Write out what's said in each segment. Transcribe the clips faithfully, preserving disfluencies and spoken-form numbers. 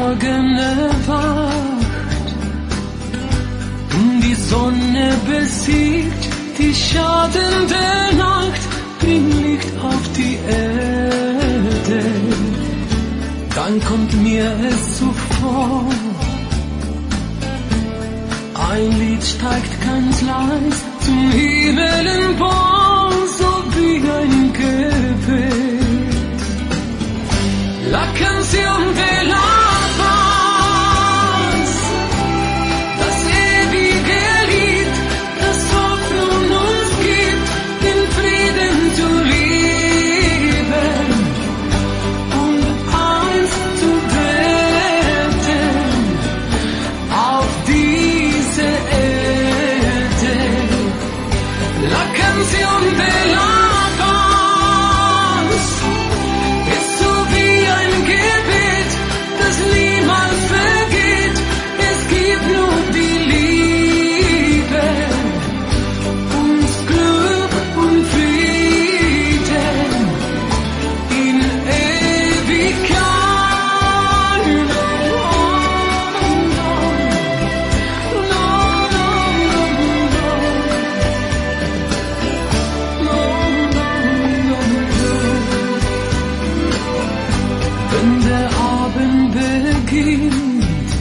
verborgene Wacht. Die Sonne besiegt die Schatten der Nacht, bringt Licht auf die Erde. Dann kommt mir es so vor, ein Lied steigt ganz leis zum Himmel empor, so wie ein Gebet. La canción de la paz, das ewige Lied, das Hoffnung uns gibt, den Frieden zu lieben und eins zu werden auf diese Erde. La canción de la paz ist so wie ein Gebet, das niemals vergeht. Es gibt nur die Liebe, uns Glück und Frieden in Ewigkeit. Wenn der Abend beginnt,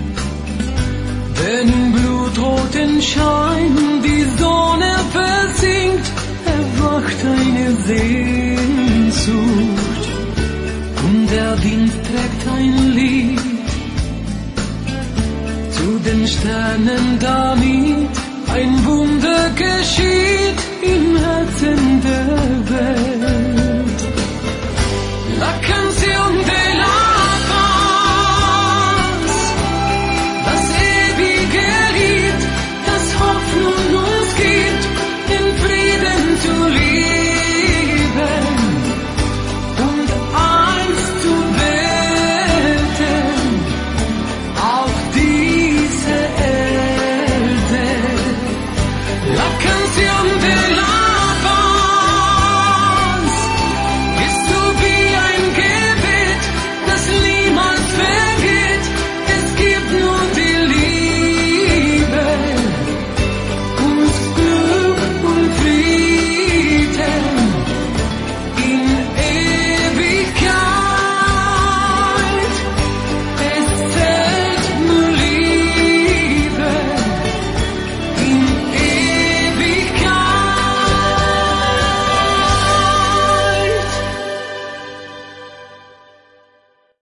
wenn im blutroten Schein die Sonne versinkt, erwacht eine Sehnsucht und der Wind trägt ein Lied zu den Sternen, damit ein Wunder geschieht im Herzen der Welt.